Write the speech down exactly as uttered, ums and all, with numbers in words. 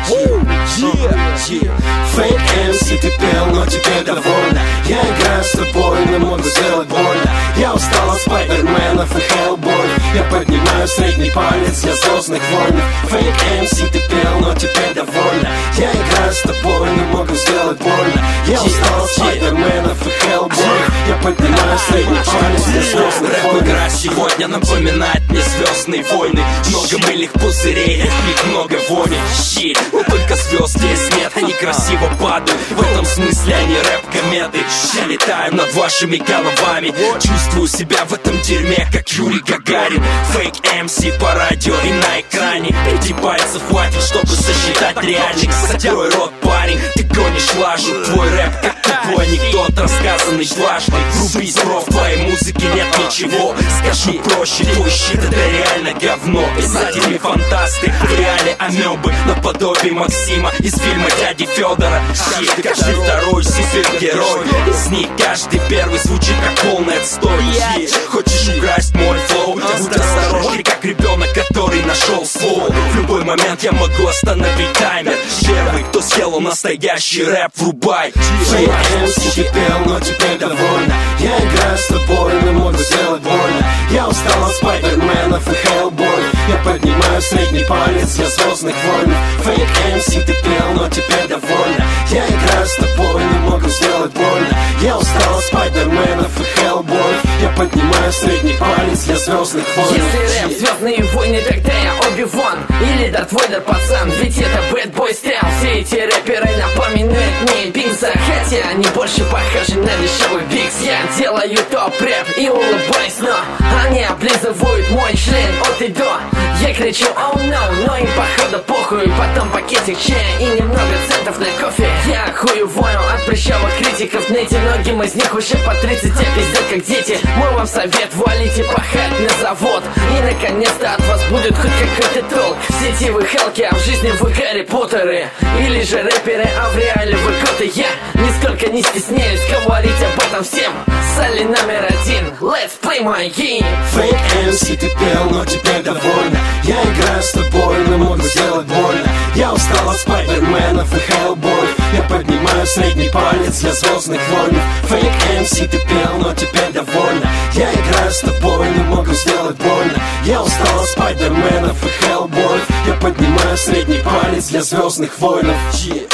Фейк эм си, ты пел, но теперь довольна. Я играю с тобой, но могу сделать больно. Я устал от спайдерменов и хеллбой. Я поднимаю средний палец, я звездных войнов. Фейк эм си, ты пел, но теперь довольна. Я играю с тобой, но могу сделать больно. Я устал от спайдерменов и хеллбой. Я поднимаю средний палец, я звездных войнов. Рэп-игра сегодня напоминает мне звездные войны. Много мыльных пузырей, от них много вони. Щит, но только звезд здесь нет, они красиво падают. В этом смысле они рэп-кометы. Я летаю над вашими головами. Чувствую себя в этом дерьме, как Юрий Гагарин. Фейк эм си по радио и на экране. Пяти пальцев хватит, чтобы сосчитать реальных. Закрой рот, парень, ты гонишь лажу. Твой рэп как тупой анекдот, рассказанный влажный. Врубись, бро, в твоей музыке нет ничего. Скажу проще, твой щит это реально говно. Писатели фантасты, в реале амебы, наподобие Максима из фильма Дяди Федора. Щит, каждый второй супергерой. Из них каждый первый звучит как полный отстой. Хочешь украсть мой флоу? Будь осторожней, как ребенок, который нашел слово. В любой момент я могу остановить таймер. Первый, кто съел настоящий рэп, врубай. Фейк эм си, ты пел, но теперь довольна. Я играю с тобой, но могу сделать больно. Я устал от спайдерменов и хеллбой. Я поднимаю средний палец, я звездных войнов. Фейк эм си, ты пел, но теперь довольна. Я играю с тобой, не могу сделать больно. Я устал от спайдерменов и хеллбой. Я поднимаю средний палец, я звездных войнов. Если рэп звездные войны, тогда я Оби-Ван или Дарт Вейдер, пацан. Ведь это Bad Boy Style. Все эти рэперы напоминают мне Бигса, хотя они больше похожи на дешевый Бикс. Я делаю топ-рэп и улыбаюсь, но они облизывают мой член от и до. Я кричу oh no, но им походу похуй. Потом пакетик чая и немного центов на кофе. Я хуевою от прыщавых критиков. В нете многим из них уже по тридцать, а пиздят как дети. Мой вам совет, валите пахать на завод. И наконец-то от вас будет хоть какой-то толк. В сети вы Хелки, а в жизни вы Гарри Поттеры. Или же рэперы, а в реале вы коты. Я нисколько не стесняюсь говорить об этом всем. Салли номер один, let's play my game. Фейк эм си, ты пел, но теперь довольна. Я играю с тобой, но могу сделать больно. Я устал от спайдерменов и хеллбой. Я поднимаю средний палец, я звездных войнов. Фейк эм си, ты пел, но теперь довольна. Я играю с тобой, но могу сделать больно. Я устал от спайдерменов и хеллбой. Я поднимаю средний палец для звездных войнов. Yeah.